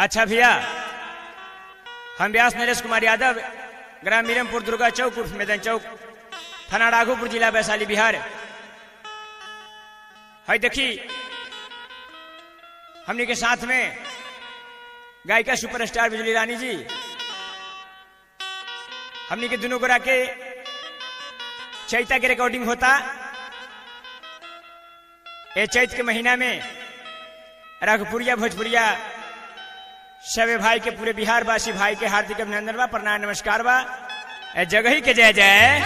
अच्छा भैया, हम व्यास नरेश कुमार यादव, ग्राम मीरमपुर, दुर्गा चौक उर्फ मैदान चौक, थाना राघोपुर, जिला वैशाली, बिहार। है देखी हमने के साथ में गायिका सुपरस्टार बिजली रानी जी, हमने के दोनों गोरा के चैता के रिकॉर्डिंग होता। ये चैत के महीना में राघपुरिया भोजपुरिया सभी भाई के, पूरे बिहार वासी भाई के हार्दिक अभिनंदन बा, प्रणाम, नमस्कार बा। जगह ही के जय जय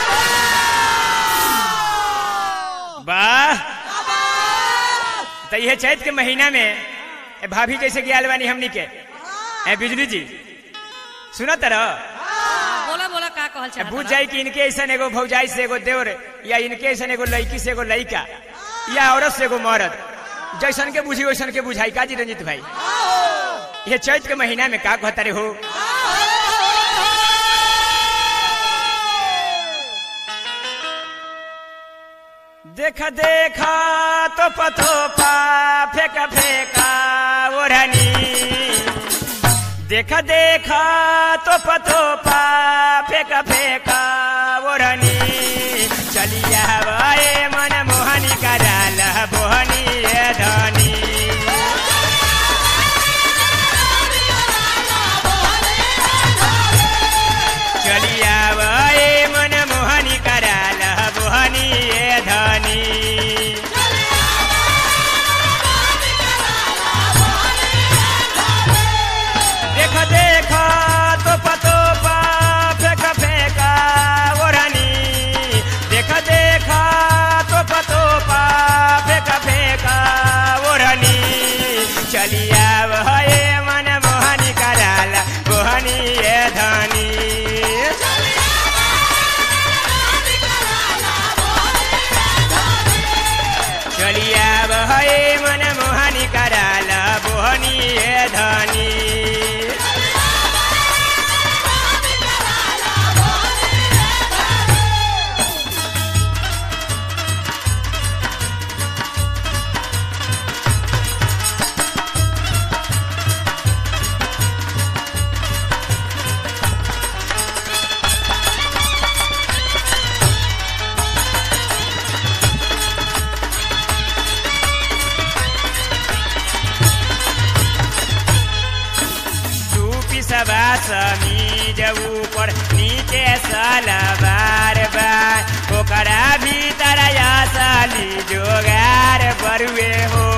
वाह। तो यह चैत के महीना में भाभी जैसे कि आलवानी हमनी के बिजली जी सुना तरह बोला बोला का कहल चाहत बुझ जाई कि इनके ऐसा एगो भौजाई से एगो देवर, या इनके ऐसा एगो लड़की से एगो लड़का, या औरत से एगो मर्द, जैसन के बुझी वैसन के बुझाई। का जी रंजित भाई, ये चैत के महीना में का कहता रे हो? देखा देखा तो पतो पा फेंका फेंका ओढ़नी, देखा देखा तो पतो पा फेंका फेंका ओढ़नी, चलिया वाए मन मोहनी कराल बोहनी ये धनी, चलिया वाए मन मोहनी कराल बोहनी ये धनी, देखा देखा तो पतो पा फेंका फेंका ओढ़नी, देखा देखा तो पतो पा फेंका फेंका ओढ़नी, चलिया वहे मन मोहनी कराल बोहनी ये धनी, चलिया वहे मन मोहनी कराल बोहनी ये धनी। सबा समीज ऊपर नीचे सलवार बार, ओकरा भीतर असली जोगार बरुए हो,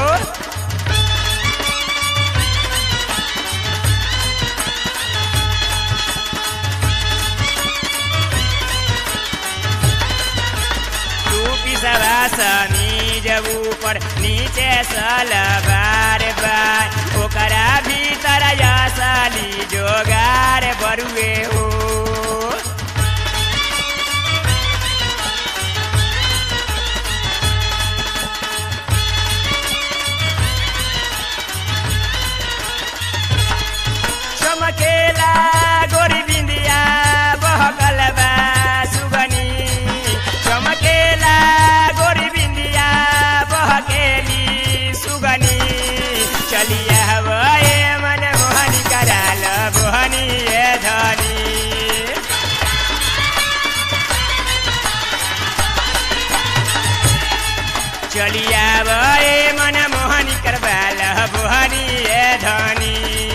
टूपी सबा समीज ऊपर नीचे सलवार बार, ओकरा भीतर असली जोगार बरुए हो, चमकेला गोरी बिंदिया बहकल बा सुगनी, चमकेला गोरी बिंदिया बहकेली सुगनी, चलिया हवाए मन मोहनी कराल बोहनी ये धनी, चलिया हवाए मन मोहनी करवाल बोहनी ये धनी,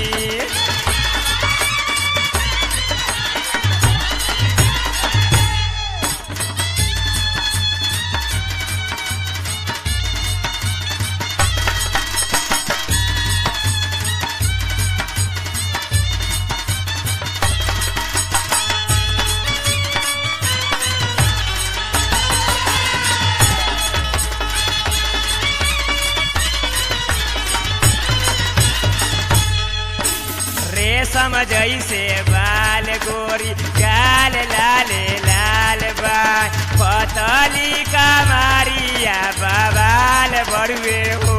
रेशम जैसे बाल गोरी गाल लाल लाल बा, पतली का मारिया बवाल बड़ुए हो,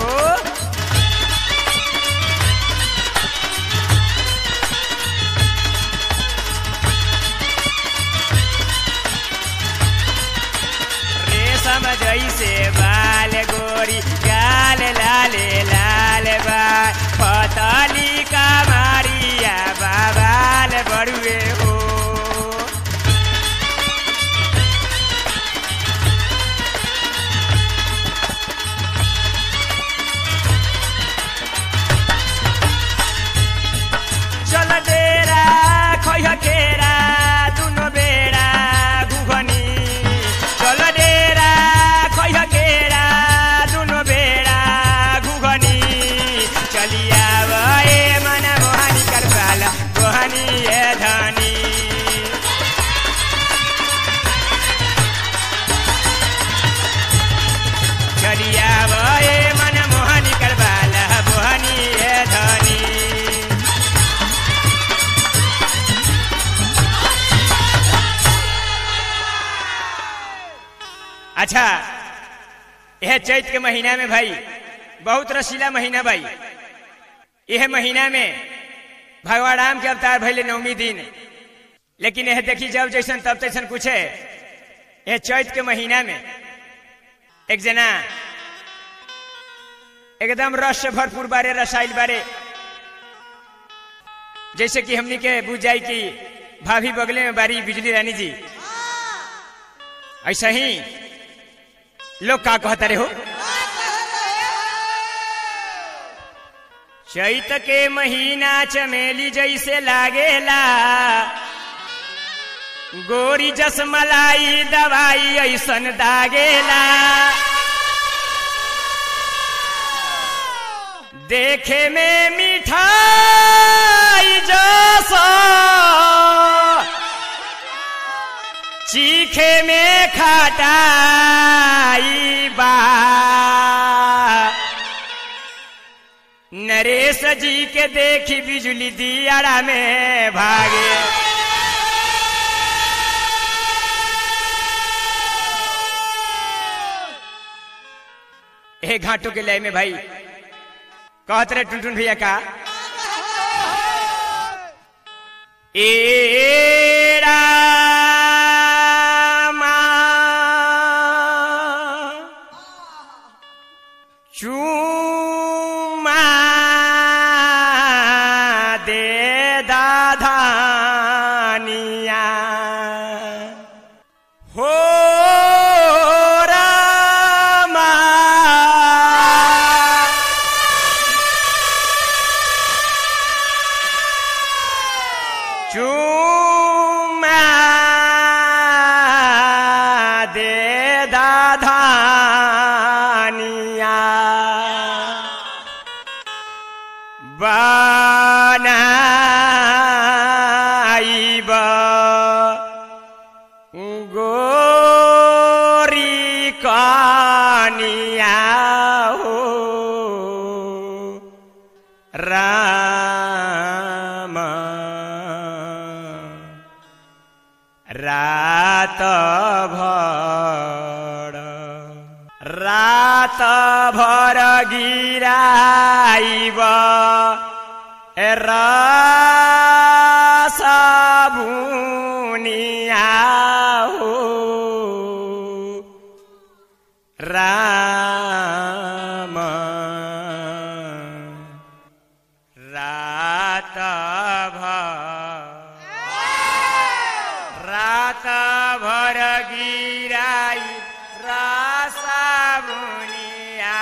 रेशम जैसे बाल गोरी गाल लाल लाल बा, पतली अच्छा, यह चैत के महीना में भाई बहुत रसीला महीना भाई। यह महीना में भगवान राम के अवतार भैले 9वीं दिन, लेकिन यह देखी जब जैसन तब तैसन कुछ है। यह चैत के महीना में एक जना एकदम रस से भरपूर बारे, रसायन बारे, जैसे कि हमनी के बुझ जाए कि भाभी बगले में बारी बिजली रानी जी, ऐसा ही लोग का कहता रहे हो। चैत के महीना चमेली जैसे लागेला, गोरी जस मलाई दवाई ऐसन दागेला, देखे में मिठाई जैसा चीखे में खटाई बा। नरेश जी के देखी बिजली दियारा में भागे, हे घाटों के लय में भाई कहत रहे टुनटुन भैया का, ए रामा चूमा दे दाधानिया हो बनाइब गोरी कनिया हो राम, रात भर गिराइब रस भुनिया हो राम, रात भर गिराई रस भुनिया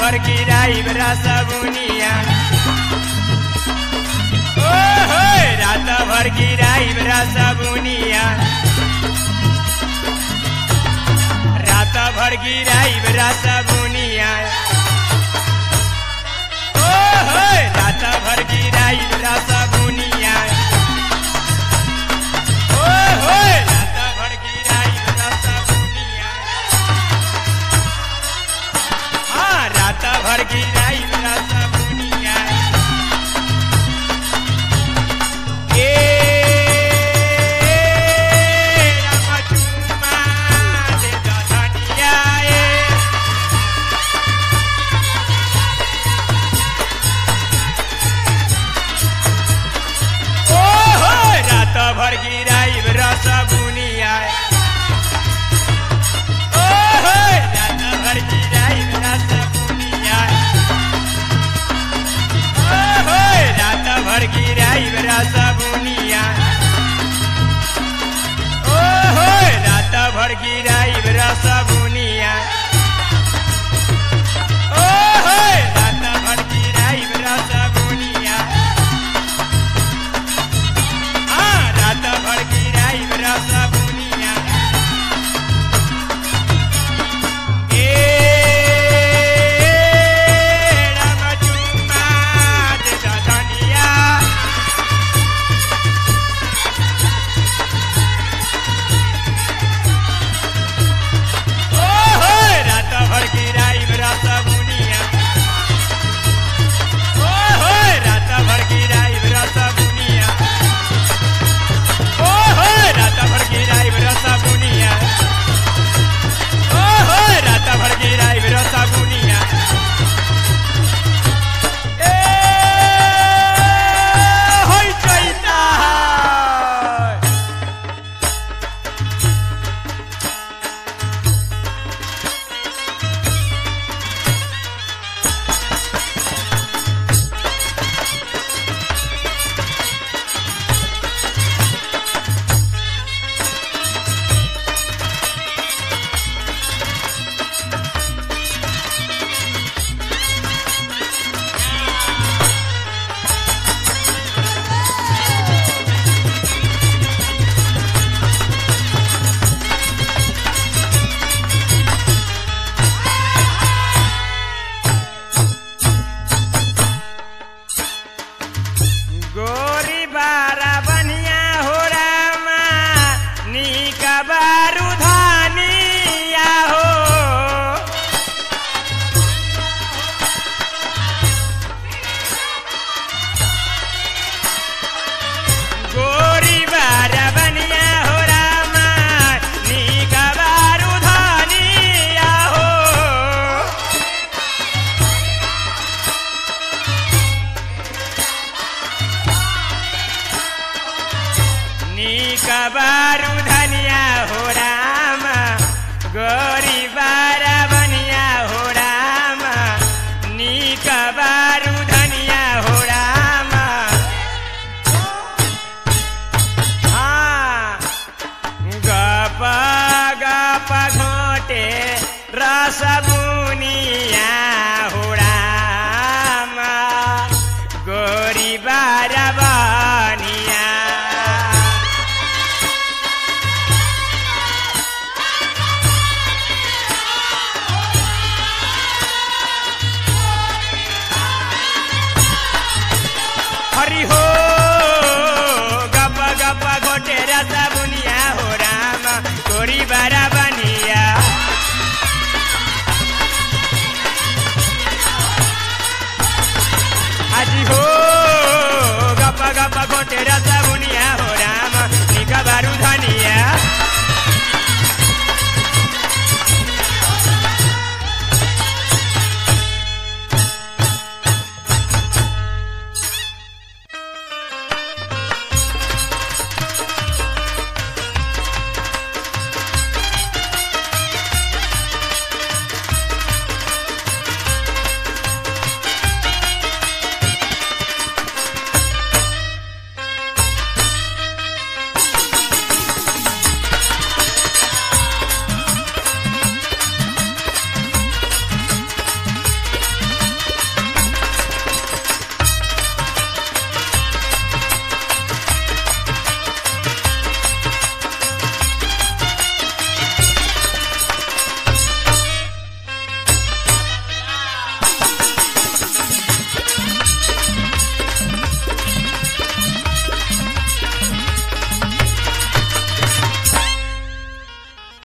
भर गिराई रस बुनिया ओहो रात भर गिराई रस बुनिया रात भर गिराई रस बुनिया ओहो रात भर गिराई रस बुनिया ओहो रात भर गिराई रस बुनिया हाँ रात भर गिराई रस बुनिया भर गिराई रस बुनिया ओहो रात भर गिराई रस बुनिया ओहो रात भर गिराई रस बुनिया ओहो रात भर गिराई रस बुनिया ओहो रात भर गिराई रस बुनिया रात भर गिराई रस बुनिया राम चुम्मा दे धनिया ओहो रात भर गिराई रस बुनिया ओहो रात भर गिराई रस बुनिया ओहो रात भर गिराई रस बुनिया ओहो रात भर गिराई रस बुनिया होई चैता गोरी बारा बनिया हो रामा नीक बारू धनिया हो गोरी बारा बनिया हो रामा नीक बारू धनिया हो नीक बारू धनिया हो राम गोरी बारा बनिया हो राम नीक बारू धनिया हो राम हाँ गप गप घोटे रस बुनिया